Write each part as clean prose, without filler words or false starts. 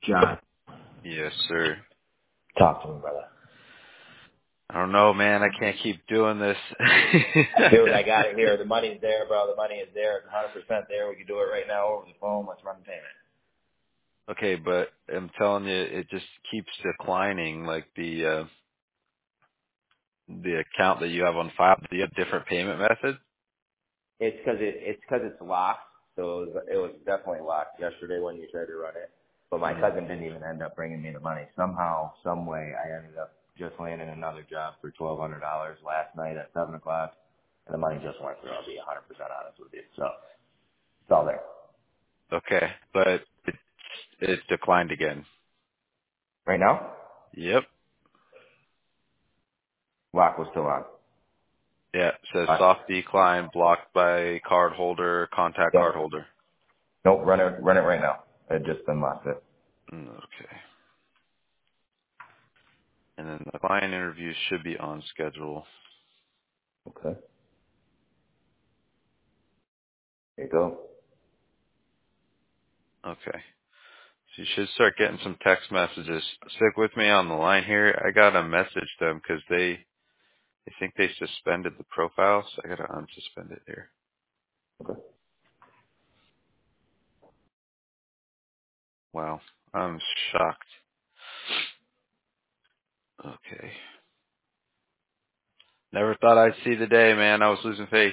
John, Yes, sir. talk to me, brother. I don't know, man. I can't keep doing this. Dude, I got it here. The money's there, bro. The money is there. It's 100% there. We can do it right now over the phone. Let's run the payment. Okay, but I'm telling you, it just keeps declining. Like the account that you have on file. Do you have different payment methods? It's locked. So it was definitely locked yesterday when you tried to run it. But my Mm. cousin didn't even end up bringing me the money. Somehow, some way, I ended up just landing another job for $1,200 last night at 7 o'clock. And the money just went through. I'll be 100% honest with you. So it's all there. Okay, but it declined again. Right now, Yep. lock was still on. Yeah. It says All right. soft decline, blocked by card holder, contact Yep. card holder. Nope, run it right now. It just unlocked it. Okay. And then the client interview should be on schedule. Okay. There you go. Okay. So you should start getting some text messages. Stick with me on the line here. I gotta message them because they think they suspended the profile, so I gotta unsuspend it here. Okay. Wow, I'm shocked. Okay. Never thought I'd see the day, man. I was losing faith.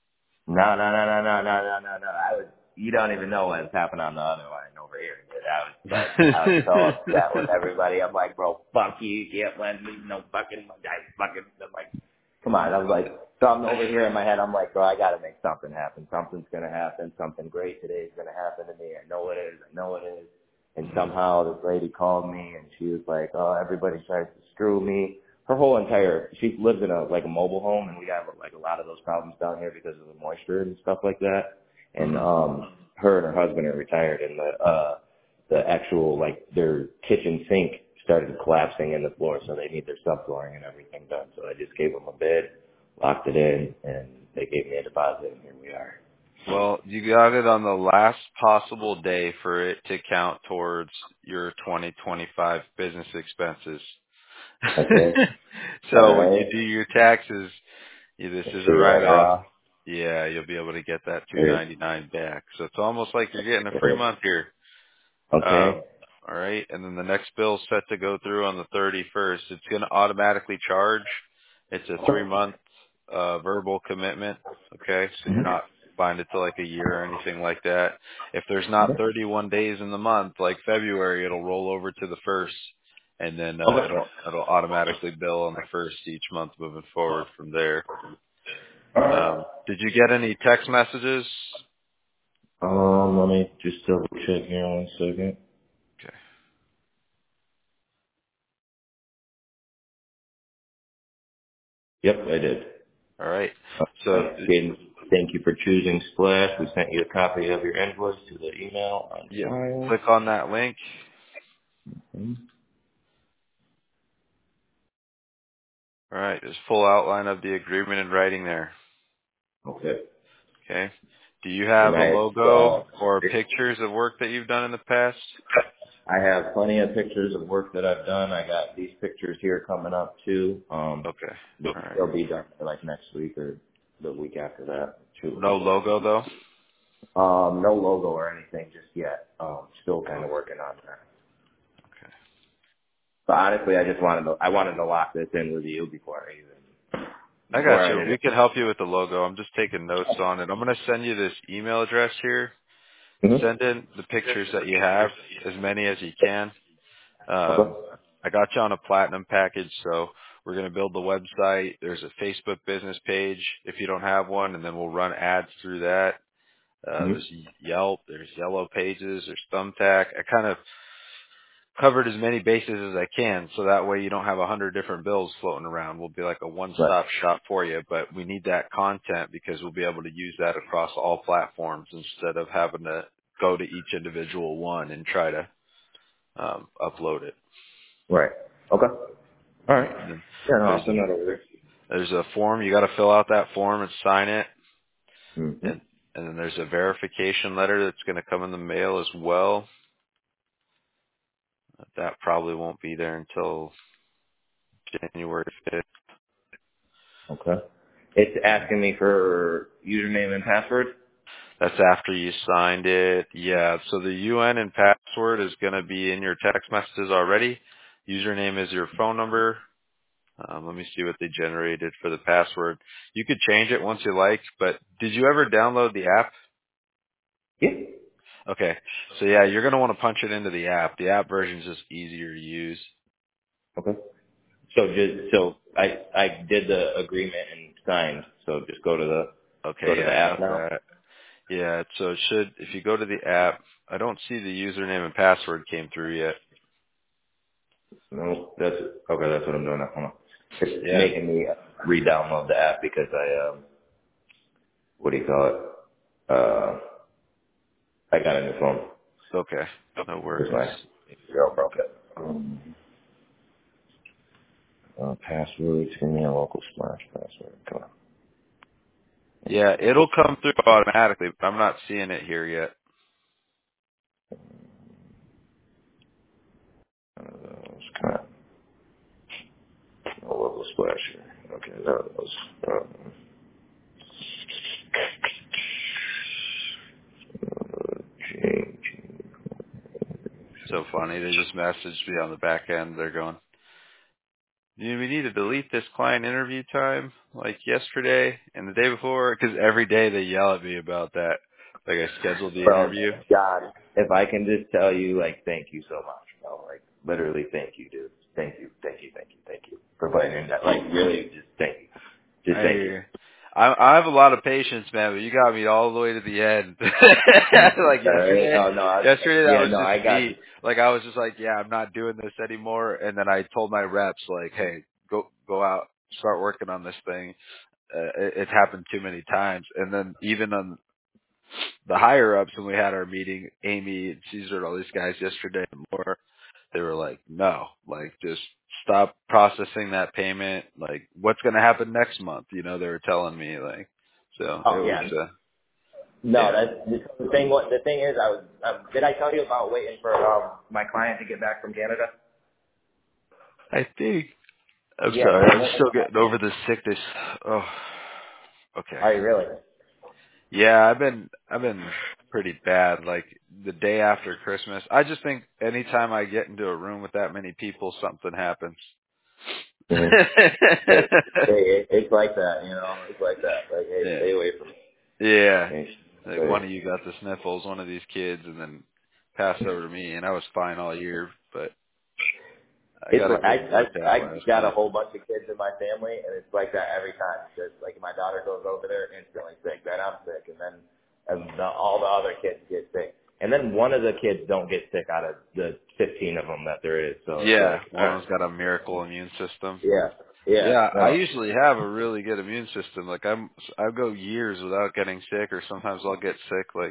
No. You don't even know what's happened on the other line over here, dude. I was so upset with everybody. I'm like, bro, fuck you. You can't lend me no fucking, I'm like, come on. I was like, something over here in my head. I'm like, bro, I gotta make something happen. Something's gonna happen. Something great today is gonna happen to me. I know it is. I know it is. And somehow this lady called me and she was like, oh, everybody tries to screw me. She lives in a mobile home, and we have like a lot of those problems down here because of the moisture and stuff like that. And hmm her and her husband are retired, and the actual their kitchen sink started collapsing in the floor, so they need their subflooring and everything done. So I just gave them a bid, locked it in, and they gave me a deposit, and here we are. Well, you got it on the last possible day for it to count towards your 2025 business expenses. Okay. All So when you right. do your taxes, this is a Sure, write it write-off. off. Yeah, you'll be able to get that Sure. $299 back. So it's almost like you're getting a free month here. Okay. All right, and then the next bill's set to go through on the 31st. It's going to automatically charge. It's a 3-month verbal commitment. Okay, so you're not binded to like a year or anything like that. If there's not 31 days in the month, like February, it'll roll over to the first, and then Okay. it'll automatically bill on the first each month moving forward from there. All right. Did you get any text messages? Let me just double check here 1 second. Okay. Yep, I did. All right. So Okay. Again, thank you for choosing Splash. We sent you a copy of your invoice to the email on yeah, file. click on that link. Mhm. All right. There's full outline of the agreement in writing there. Okay. Okay. Do you And have a logo or pictures of work that you've done in the past? I have plenty of pictures of work that I've done. I got these pictures here coming up too. Okay. All right. They'll be done like next week or the week after that. Shoot. No logo though? No logo or anything just yet. Still kind of working on that. Okay. But honestly, I wanted to lock this in with you I before got I you. did We it. can help you with the logo. I'm just taking notes on it. I'm going to send you this email address here. Mm-hmm. Send in the pictures that you have, as many as you can. Okay. I got you on a platinum package, so we're going to build the website. There's a Facebook business page if you don't have one, and then we'll run ads through that. Mm-hmm. There's Yelp, there's Yellow Pages, there's Thumbtack. I kind of covered as many bases as I can, so that way you don't have 100 different bills floating around. We'll be like a Right. one-stop shop for you, but we need that content because we'll be able to use that across all platforms instead of having to go to each individual one and try to upload it. Right. Okay. All right. And then Yeah, no, there's I'll send that over there. a form. You got to fill out that form and sign it, Mm-hmm. and then there's a verification letter that's going to come in the mail as well. That probably won't be there until January 5th. Okay. It's asking me for username and password. That's after you signed it. Yeah, so the UN and password is going to be in your text messages already. Username is your phone number. Let me see what they generated for the password. You could change it once you like, but did you ever download the app? Yeah. Okay. So yeah, you're going to want to punch it into the app. The app version is just easier to use. Okay. So I did the agreement and signed. So just go to Okay, the yeah, I app got now. that. Yeah, so it should, if you go to the app, I don't see the username and password came through yet. No, that's okay. That's what I'm doing now. Hold on. It's Yeah. making me re-download the app because I what do you call it? I got a new phone. Okay. No Here's worries. my girl broke it. Password. Give me a local splash password. Come on. Yeah, it'll come through automatically, but I'm not seeing it here yet. Come on. A local splash here. Okay, there it goes. Change. So funny. They just messaged me on the back end. They're going, we need to delete this client interview time like yesterday and the day before, because every day they yell at me about that. Like I scheduled the Bro, interview. God, if I can just tell you, like, thank you so much, bro. Like, literally, thank you, dude. Thank you, thank you, thank you, thank you for putting in that. Like, really, just thank you. Just I thank you. hear you. I have a lot of patience, man, but you got me all the way to the end. Like All right. yesterday, Oh no, that yeah, was no, just I got me. you. Like I was just like, yeah, I'm not doing this anymore. And then I told my reps, like, hey, go out, start working on this thing. It's happened too many times. And then even on the higher ups, when we had our meeting, Amy and Caesar and all these guys yesterday and more, they were like, no, like just stop processing that payment. Like what's going to happen next month? You know, they were telling me like, so it Oh was, yeah. No, yeah, that's the thing. What the thing is, I was. Did I tell you about waiting for my client to get back from Canada? I think, I'm Yeah. sorry, So I'm what was still getting over this sickness. Oh, okay. Are you really? Yeah, I've been pretty bad. Like the day after Christmas, I just think anytime I get into a room with that many people, something happens. Mm-hmm. It's like that, you know. It's like that. Like, hey, Yeah. stay away from it. Yeah. Hey, Like stay. one of you got the sniffles, one of these kids, and then passed over to me, and I was fine all year, but I It's got a like good I workout last got a night. whole bunch of kids in my family, and it's like that every time. Because like my daughter goes over there instantly sick, then I'm sick, and then all the other kids get sick, and then one of the kids don't get sick out of the 15 of them that there is. So it's Yeah, like, all one of right, them's got a miracle immune system. yeah, yeah, Yeah, I no, usually have a really good immune system. Like I go years without getting sick, or sometimes I'll get sick like,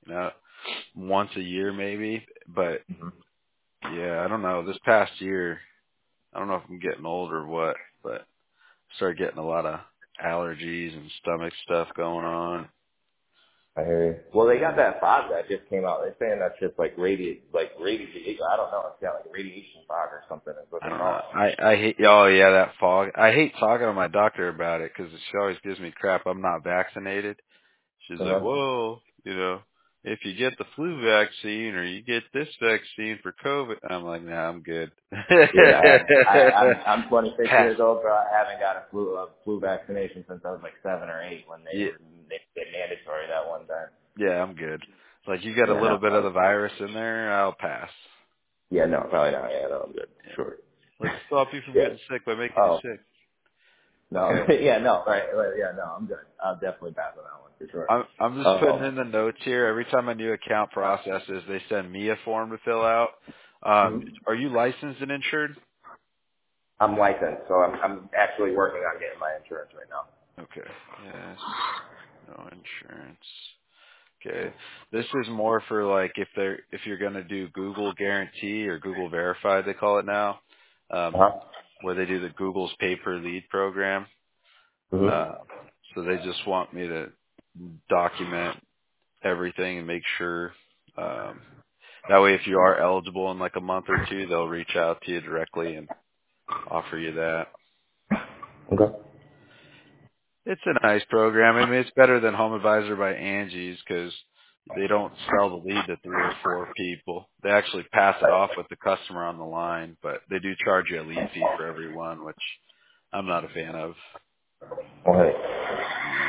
once a year maybe. But hmm yeah, I don't know. This past year, I don't know if I'm getting old or what, but I started getting a lot of allergies and stomach stuff going on. I hear you. Well, they got Yeah. that fog that just came out. They're saying that's just like radiation. I don't know. It's got like radiation fog or something. Is what I they don't know. call I hate. Oh yeah, that fog. I hate talking to my doctor about it because she always gives me crap. I'm not vaccinated. She's it. like, well, if you get the flu vaccine or you get this vaccine for COVID, I'm like, nah, I'm good. Yeah, I'm 26 Pass. years old, bro. I haven't got a flu vaccination since I was like 7 or 8 when Yeah, they made mandatory that one time. yeah, I'm good. Like you got a Yeah, little no, bit of the virus in there, I'll pass. yeah, no, probably not. Yeah, no, I'm good. Yeah. Sure. Let's stop you from Yeah. getting sick by making you Oh sick. no, Okay. yeah, no, right, yeah, no, I'm good. I'll definitely pass on that one for sure. I'm just putting Oh, in the notes here. Every time a new account processes, they send me a form to fill out. mhm. Are you licensed and insured? I'm licensed, so I'm actually working on getting my insurance right now. Okay. Yes. No insurance. Okay. This is more for like if you're gonna do Google Guarantee or Google Verify they call it now, Uh huh. where they do the Google's pay per lead program. Mhm. Uh, so they just want me to document everything and make sure. That way, if you are eligible in like a month or two, they'll reach out to you directly and offer you that. Okay. It's a nice program. I mean, it's better than Home Advisor by Angie's because they don't sell the lead to 3 or 4 people. They actually pass it off with the customer on the line, but they do charge you a lead fee for every one, which I'm not a fan of. Okay. Yeah.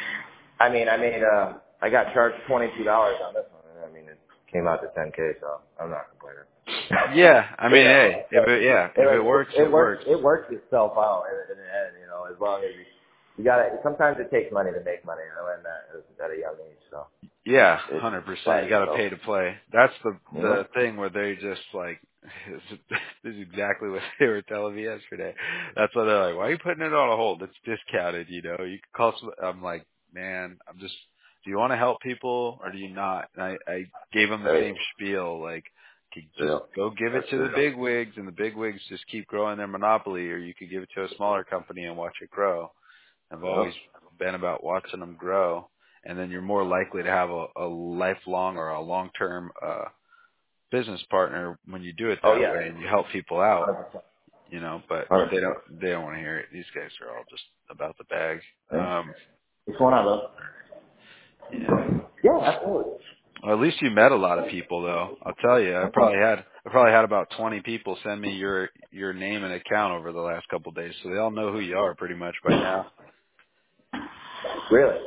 I got charged $22 on this one. I mean, it came out to 10K, so I'm not complaining. Yeah, I mean, You know, hey, if it works, it works. it works itself out in the end, you know, as long as you got to, sometimes it takes money to make money. I learned that at a young age, so Yeah, it's 100%. by You got to itself. pay to play. That's You the know? thing where they just like this is exactly what they were telling me yesterday. That's why they're like, "Why are you putting it on a hold? It's discounted, you know. You can call some." I'm like, "Man, I'm just. Do you want to help people or do you not?" And I gave them the Right. same spiel, like, "Okay, just Yeah. go give it That's to the true. big wigs, and the big wigs just keep growing their monopoly, or you could give it to a smaller company and watch it grow." I've Yeah. always been about watching them grow, and then you're more likely to have a lifelong or a long-term business partner when you do it Oh that yeah. way and you help people out, 100%. you know. But 100%. they don't want to hear it. These guys are all just about the bag. Yeah. What's going on, though? Yeah. Yeah, absolutely. Well, at least you met a lot of people, though. I'll tell you, I probably had about 20 people send me your name and account over the last couple of days, so they all know who you are pretty much by now. Really?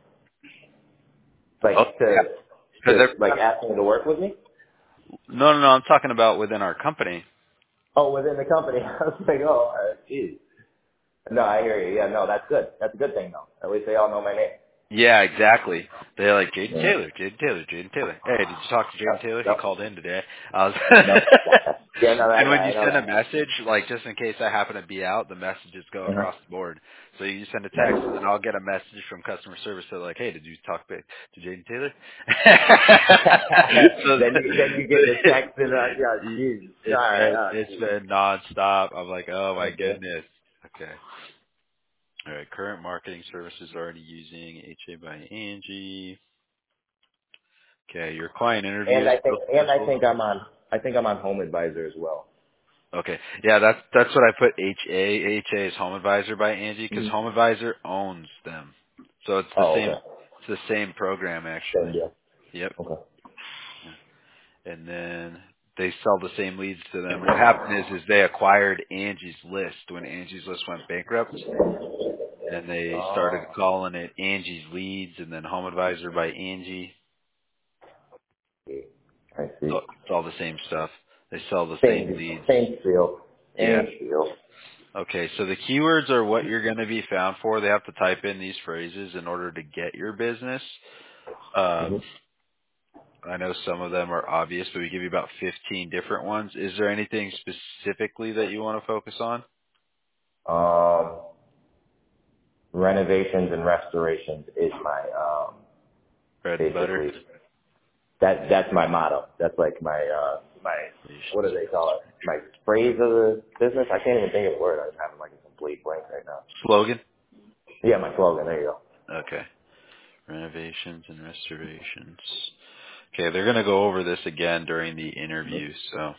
Oh, Like yeah. to Because like asking to work with me? no, I'm talking about within our company. Oh, within the company. I was like, oh, geez. No, I hear you. Yeah, no, that's good. That's a good thing, though. At least they all know my name. Yeah, exactly. They're like Jaden Yeah. Taylor, Jaden Taylor, Jaden Taylor. Hey, did you talk to Jaden Yep. Taylor? He Yep. called in today. I was Yep. Yeah, no, that and when guy. you I know send a that guy. message, like just in case I happen to be out, the messages go across Uh-huh. the board. So you send a text and then Nice. I'll get a message from customer service. They're like, hey, did you talk to Jaden Taylor? so, then you get the text and yeah, geez. All right. it's Geez. been nonstop. I'm like, oh my Okay. goodness. Okay. All right. Current marketing services already using HA by Angie. Okay, your client And interviews I think as well. I think I'm on Home Advisor as well. Okay, yeah, that's what I put. HA is Home Advisor by Angie because Mhm. Home Advisor owns them, so it's the Oh, same. okay. It's the same program Same actually. deal. Yep. Okay. Yeah. And then they sell the same leads to them. What happened is they acquired Angie's List when Angie's List went bankrupt, and they started Oh. calling it Angie's Leads, and then Home Advisor by Angie. I see. It's all the same stuff. They sell the same Same leads. same feel. Yeah. Same feel. Okay, so the keywords are what you're going to be found for. They have to type in these phrases in order to get your business. Mm-hmm. I know some of them are obvious, but we give you about 15 different ones. Is there anything specifically that you want to focus on? Renovations and restorations is my Bread and butter? basically that's my motto. That's like my what do they call it? My phrase of the business. I can't even think of the word. I'm having like a complete blank right now. Slogan? Yeah, my slogan. There you Okay. Renovations and restorations. Okay, they're going to go over this again during the interview, so.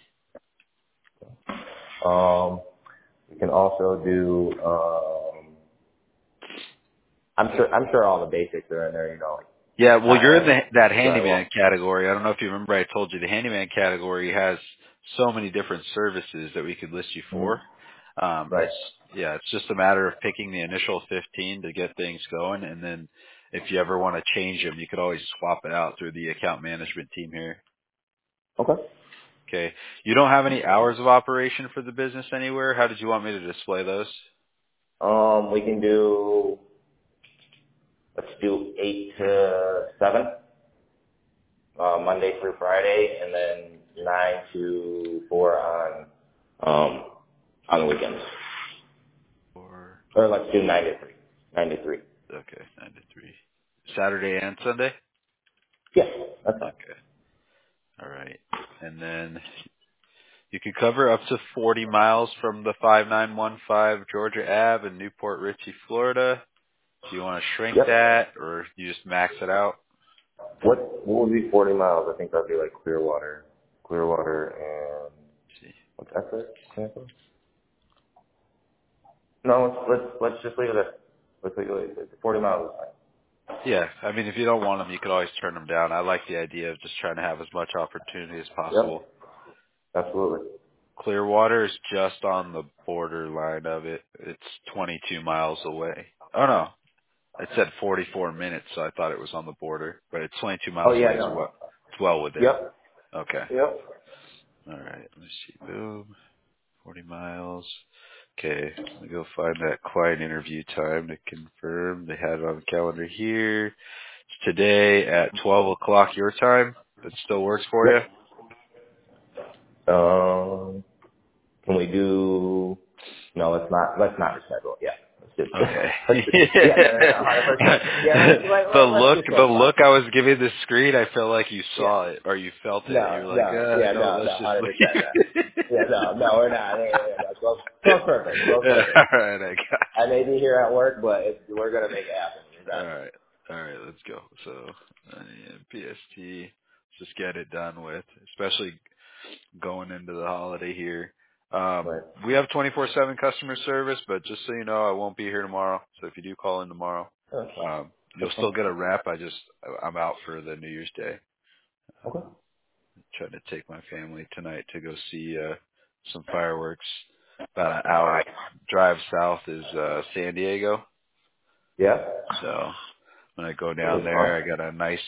go. We can also do. I'm sure all the basics are in there. You know, like Yeah, well, you're in tile, that handyman drywall. category. I don't know if you remember I told you the handyman category has so many different services that we could list you Mm-hmm. for. Right. It's just a matter of picking the initial 15 to get things going, and then if you ever want to change them, you could always swap it out through the account management team here. Okay. Okay. You don't have any hours of operation for the business anywhere. How did you want me to display those? We can do. Let's do 8 to 7, Monday through Friday, and then 9 to 4 on the weekends. Or Or let's do 9 to 3. 9 to 3. okay, 9 to 3. Saturday and Sunday. Yeah, that's fine. Okay. All right. And then you could cover up to 40 miles from the 5915 Georgia Ave in Newport Richey, Florida. Do you want to shrink Yep. that or you just max it out? What would be 40 miles? I think that'd be like Clearwater. Clearwater and Let's see. what's that for? Tampa? No, let's just leave it at 40 miles. Yeah, I mean, if you don't want them, you could always turn them down. I like the idea of just trying to have as much opportunity as possible. Yep, absolutely. Clearwater is just on the borderline of it. It's 22 miles away. Oh no, it said 44 minutes, so I thought it was on the border, but it's 22 Oh miles yeah, away. It's no. well within. Yep, Okay. yep. All right. Let's see. Boom. 40 miles. Okay. Let me go find that client interview time to confirm. They had it on the calendar here. It's today at 12 o'clock your time. That still works for you? Yep. Can we do? No, let's not reschedule. Yeah, Okay. yeah, no, 100%. Yeah, let's just The go look fine. I was giving the screen, I felt like you Yeah. saw it or you felt it. No, You're like, no, yeah, no, no, let's no, just 100%. No. leave. Yeah, no, we're not. No. Close perfect. Close perfect. All right, I got I may be here at work, but we're gonna make it happen. you. Regardless. All right, let's go. So, PST, let's just get it done with, especially going into the holiday here. But We have 24/7 customer service, but just so you know, I won't be here tomorrow. So if you do call in tomorrow, you'll that's fine. still get a rep. I'm out for the New Year's Day. Okay. Trying to take my family tonight to go see some fireworks. About an hour drive south is San Diego. Yeah. So when I go That down was fun. there, I got a nice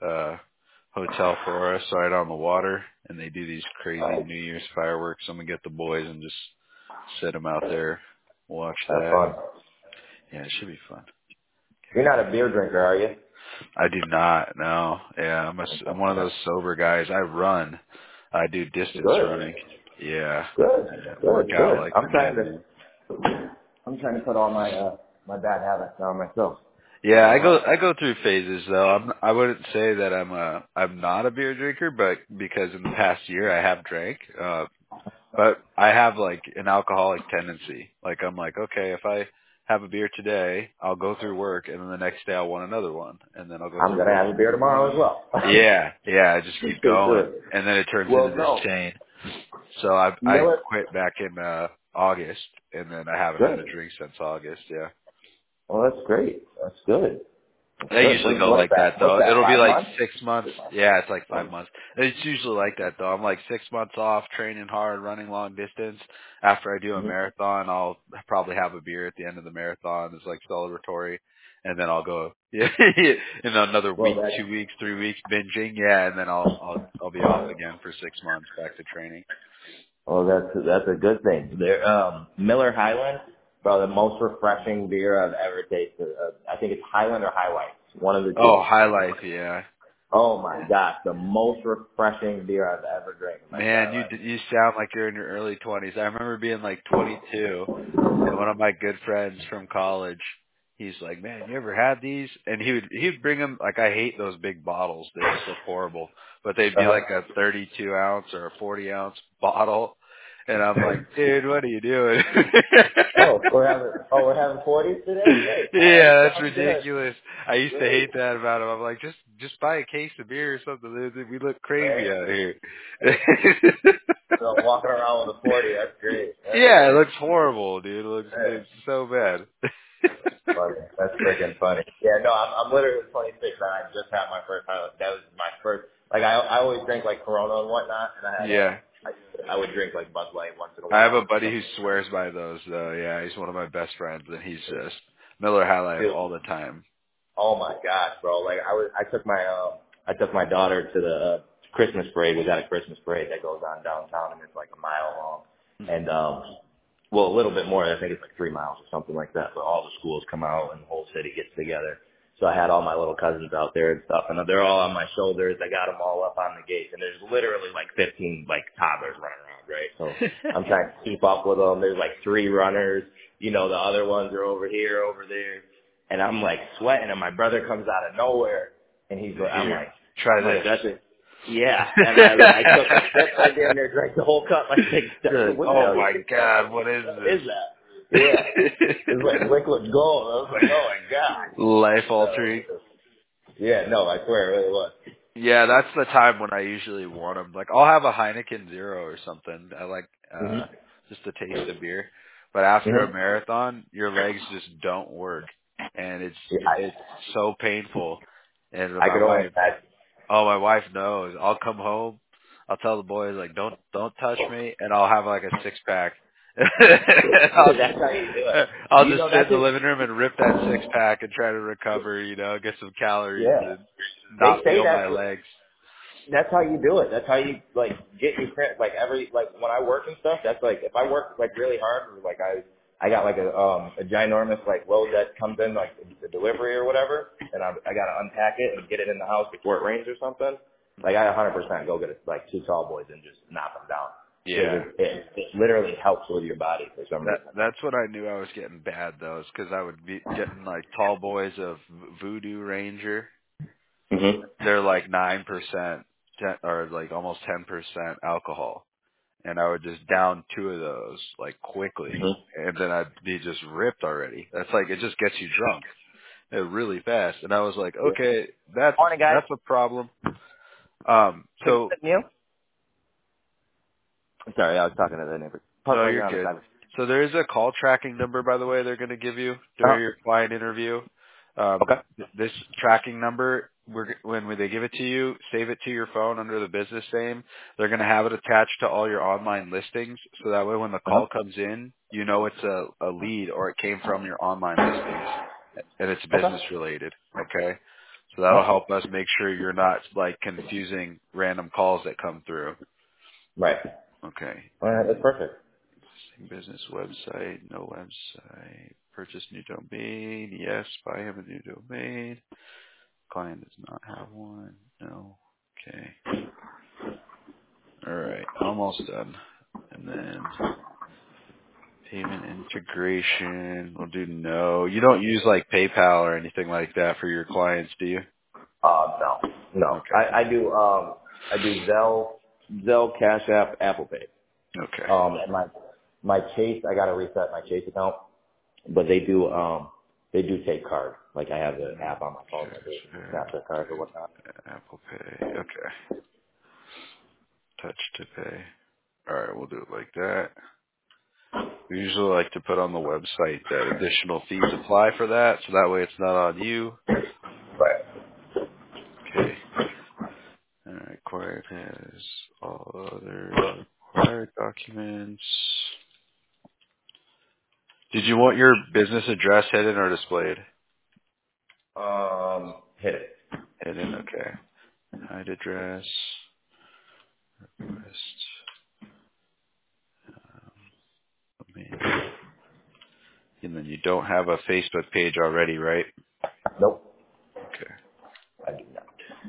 hotel for us right on the water, and they do these crazy New Year's fireworks. I'm gonna get the boys and just sit them out there, watch Have that. fun. Yeah, it should be fun. You're not a beer drinker, are you? I do not. No. Yeah, I'm one of those sober guys. I run. I do distance Good. running. Yeah. Good. Yeah, work Good. out Good. like I'm the trying madman. to. I'm trying to put all my bad habits on myself. Yeah, Getting hard. I go through phases though. I wouldn't say that I'm not a beer drinker, but because in the past year I have drank. But I have like an alcoholic tendency. Like I'm like, okay, if I have a beer today, I'll go through work and then the next day I'll want another one and then I'll go I'm through gonna work have a and then beer tomorrow as well. yeah, I just keep Straight through going it. and then it turns into Well, this no. chain. So I Miller. quit back in August and then I haven't had a Good. drink since August, yeah. Well, that's great. That's good. That's They good. usually go What's like that that? What's though. that? It'll be 5 like months? 6 months. Yeah, it's like 5 months. It's usually like that though. I'm like 6 months off, training hard, running long distance. After I do a Mm-hmm. marathon, I'll probably have a beer at the end of the marathon. It's like celebratory, and then I'll go yeah, in another Well, week, that. 2 weeks, 3 weeks binging. Yeah, and then I'll be off again for 6 months back to training. Well, that's a good thing. There, Miller Highland, bro, the most refreshing beer I've ever tasted. I think it's Highland or High Life, one of the two. Oh, High Life, yeah. Oh my gosh, the most refreshing beer I've ever drank in my Man, entire life. you sound like you're in your early 20s. I remember being like 22. And one of my good friends from college, he's like, "Man, you ever had these?" And he'd bring them. Like, I hate those big bottles; they just look horrible. But they'd be like Uh-huh. a 32 ounce or a 40 ounce bottle, and I'm like, "Dude, what are you doing?" We're having 40s today. Great. All right, Yeah, that's sounds good. ridiculous. I used to Great. hate that about him. I'm like, just buy a case of beer or something. We look crazy Right. out here. So walking around with a 40, that's great. That's Yeah, it great. looks horrible, dude. It's so bad. Funny. That's freaking funny. Yeah, no, I'm literally 26 and I just had my first time. That was my first. Like I always drink like Corona and whatnot, and Yeah. I would drink like Bud Light once in a I have while a or buddy who something. swears by those though. Yeah, he's one of my best friends and he's just Miller High Life Dude, all the time. oh my gosh, bro! Like I took my daughter to the Christmas parade. We got a Christmas parade that goes on downtown, and it's like a mile long, Mhm. and well, a little bit more. I think it's like 3 miles or something like that. But all the schools come out and the whole city gets together. So I had all my little cousins out there and stuff, and they're all on my shoulders. I got them all up on the gates, and there's literally like 15 like toddlers running around, right? So I'm trying to keep up with them. There's like 3 runners. You know, the other ones are over here, over there, and I'm like sweating. And my brother comes out of nowhere, and he's like, Here, try I'm like, this. that's it. Yeah, and I took a sip. I damn near drank the whole cup. I said, Good. what the Oh hell my is that? God, what is What this? is that? Yeah. It was like liquid gold. I was like, oh my god. Life So, altering. yeah, no, I swear it really was. Yeah, that's the time when I usually want them. Like, I'll have a Heineken Zero or something. I like Mhm. just the taste of beer. But after a Mhm. marathon, your legs just don't work, and Yeah, it's so painful. And I my could only wife, imagine. oh, my wife knows. I'll come home, I'll tell the boys like, don't touch me, and I'll have like a 6-pack. I'll just That's how you do it. I'll You just know, sit that's in the it. living room and rip that 6-pack and try to recover, get some calories Yeah. and They not say feel my that. legs. That's how you do it. That's how you like get your print. Like when I work and stuff, that's like if I work like really hard or like I got like a ginormous like load that comes in like the delivery or whatever, and I got to unpack it and get it in the house before it rains or something. Like I 100% go get like 2 tall boys and just knock them down because Yeah. it literally helps with your body for some reason. That's what I knew I was getting bad though, is because I would be getting like tall boys of Voodoo Ranger. Mhm. They're like 9%, or like almost 10% alcohol, and I would just down 2 of those like quickly, Mhm. and then I'd be just ripped already. That's like it just gets you drunk really fast, and I was like, Yeah. okay, that's Morning, guys. that's a problem. Can So you? I'm sorry, I was talking to the neighbor. Talk no, while you're you're on the good. side. So there is a call tracking number, by the way, they're going to give you during your client interview. Okay. This tracking number, when they give it to you, save it to your phone under the business name. They're going to have it attached to all your online listings, so that way when the Uh huh. call comes in, you know it's a lead or it came from your online listings, and it's Okay. business related. Okay, so Huh? that'll help us make sure you're not like confusing random calls that come through. Right. Okay, All right, that's perfect. business website, no website. Purchase new domain. Yes, buy him a new domain. Client does not have one. No. Okay. All right. Almost done. And then payment integration. We'll do no. You don't use like PayPal or anything like that for your clients, do you? No, no. Okay. I do Zelle, Cash App, Apple Pay. Okay. And my Chase, I gotta reset my Chase account, but they do take card. Like I have the app on my phone that they Cash snap App, their cards or whatnot. Apple Pay. Okay. Touch to pay. All right. We'll do it like that. We usually like to put on the website that additional fees apply for that, so that way it's not on you. Right. Okay. All right. Required has all other required documents. Did you want your business address hidden or displayed? Hit it. Hidden. Okay. Hide address. Request. Domain. And then you don't have a Facebook page already, right? Nope. Okay. I do not.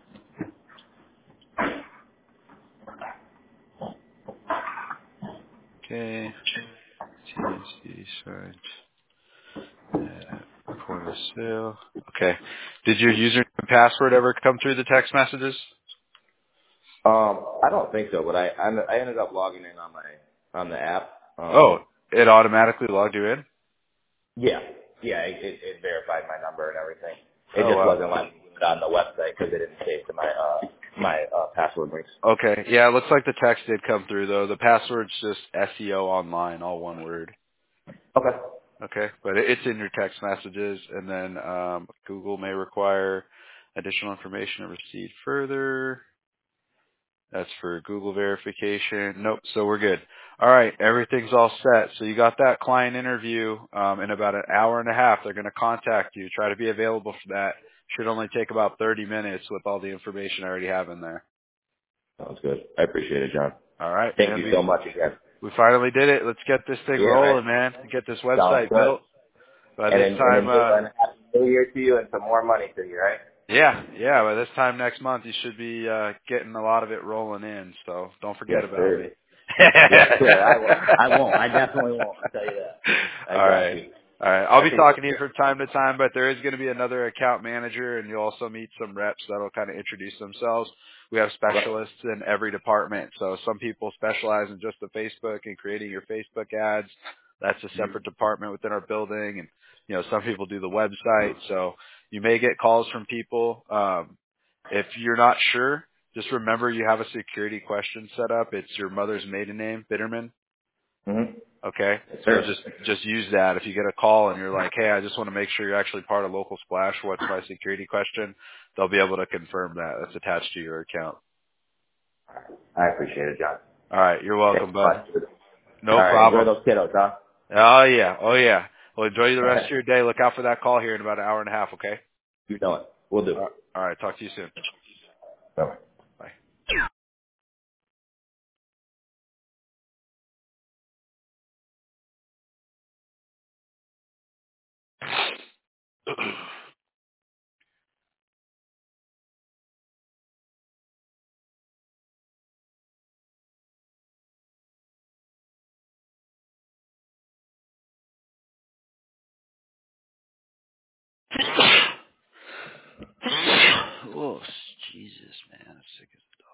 Okay. TNC signed at point of sale. Okay. Did your username and password ever come through the text messages? I don't think so, but I ended up logging in on the app. Oh, it automatically logged you in? Yeah, yeah, it verified my number and everything. It Oh, just wow. wasn't letting me do it on the website because it didn't save to my password links. Okay. Yeah, it looks like the text did come through, though. The password's just SEO online, all one word. Okay. Okay. But it's in your text messages. And then Google may require additional information to proceed further. That's for Google verification. Nope. So we're good. All right. Everything's all set. So you got that client interview in about an hour and a half. They're going to contact you. Try to be available for that. Should only take about 30 minutes with all the information I already have in there. Sounds good. I appreciate it, John. All right, Thank man. you so much again. We finally did it. Let's get this thing Yeah, man. rolling, man. Get this Sounds website good. built. By And this and time, enjoy and happy New Year to you and some more money to you, right? yeah, by this time next month, you should be getting a lot of it rolling in. So don't Yes, forget about sir. me. Yes, sir. I won't. I definitely won't. I'll tell you that. I All got right. you. All right. I I'll be appreciate talking to you it. from time to time, but there is going to be another account manager, and you'll also meet some reps that'll kind of introduce themselves. We have Okay. specialists in every department. So some people specialize in just the Facebook and creating your Facebook ads. That's a Mhm. separate department within our building. And, some people do the website. So you may get calls from people. If you're not sure, just remember you have a security question set up. It's your mother's maiden name, Bitterman. Mm-hmm. Okay. Yes, So sir. just use that. If you get a call and you're like, hey, I just want to make sure you're actually part of Local Splash, what's my security question? They'll be able to confirm that. That's attached to your account. I appreciate it, John. All right. You're Thanks welcome, so much. bud. All No right. Enjoy problem. those kiddos, huh? Oh yeah. Oh yeah. Well, enjoy the All rest right. of your day. Look out for that call here in about an hour and a half. Okay. You know it. We'll do. All right. Talk to you soon. Bye. Bye. Oh, Jesus, man. I'm sick as a dog.